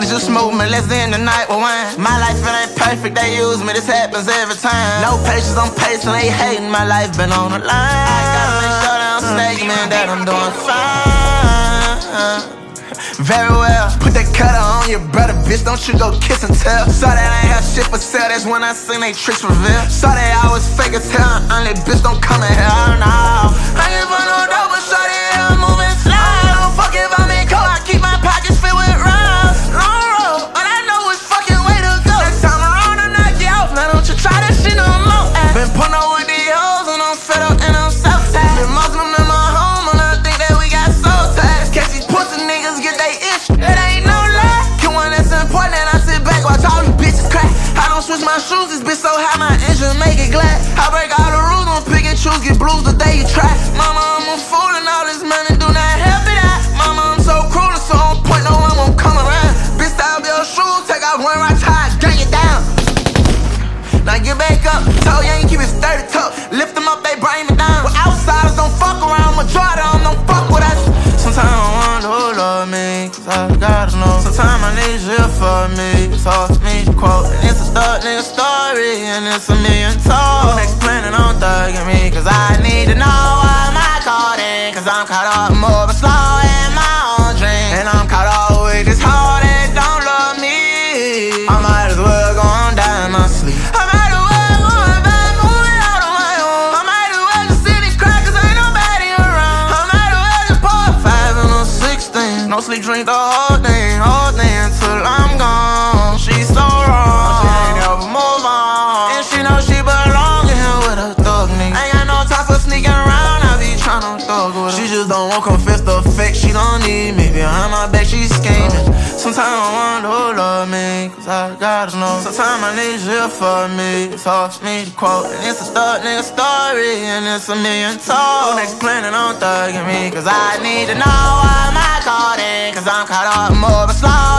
This just movement, let's end the night with wine. My life, it ain't perfect, they use me, this happens every time. No patience, I'm patient, they hating, my life been on the line. I gotta make sure that I'm staying, man, that I'm doing fine. Very well, put that cutter on your brother, bitch, don't you go kiss and tell. Saw that I ain't have shit for sale, that's when I seen they tricks reveal. Saw that I was fake as hell, only bitch don't come in here, no. I ain't for no dope, but saw that I'm moving slow. I don't fuck if I'm in cold, I keep my pockets filled with rounds. Long road, all I know is fucking way to go. Next time around to knock you off, now don't you try that shit no more. Been putting on with these hoes and I'm fed up and I'm Southside. Been Muslim in my home and I think that we got soul ties. Catch these pussy niggas get they issue, that ain't no lie. Get one that's important and I sit back, watch all these bitches crack. I don't switch my shoes, this bitch so high my engine make it glad. I break all the rules, don't pick and choose, get blues the day you try. Mama, I'm a fool and all this money do not help it out. Mama, I'm so cruel and so on point, no one won't come around. Bitch, style your shoes, take off one right tie, gang it down. Now get back up, tell you ain't keep it sturdy tough. Lift them up, they bring me down. Well, outsiders don't fuck around, majority of them don't fuck with us. Sometimes I wonder who love me, cause I gotta know. Sometimes I need you for me, it's hard for me to quote. And it's a thug nigga story, and it's a million told. Don't explain it, don't thugging me, cause I need to know why am I caught in. Cause I'm caught up more but slow in my own dream. And I'm caught up with this heart that don't love me. I might as well go and die in my sleep. I might as well go and back, moving out on my own. I might as well just sit and cry cause ain't nobody around. I might as well just pour a 5 and a 16. No sleep, drink the whole thing till I'm gone. She's so wrong, she ain't ever move on. And she know she belong in here with a thug nigga. Ain't got no time for sneaking around, I be tryna thug with her. She just don't want confess the fact she don't need me. Behind my back she scheming. Sometimes I wonder who love me, cause I gotta know. Sometimes I need you for me, it's hard for me to quote. And it's a thug nigga story, and it's a million told. Don't explain it, don't thugging me, cause I need to know why am I caught in. Cause I'm caught up more but slow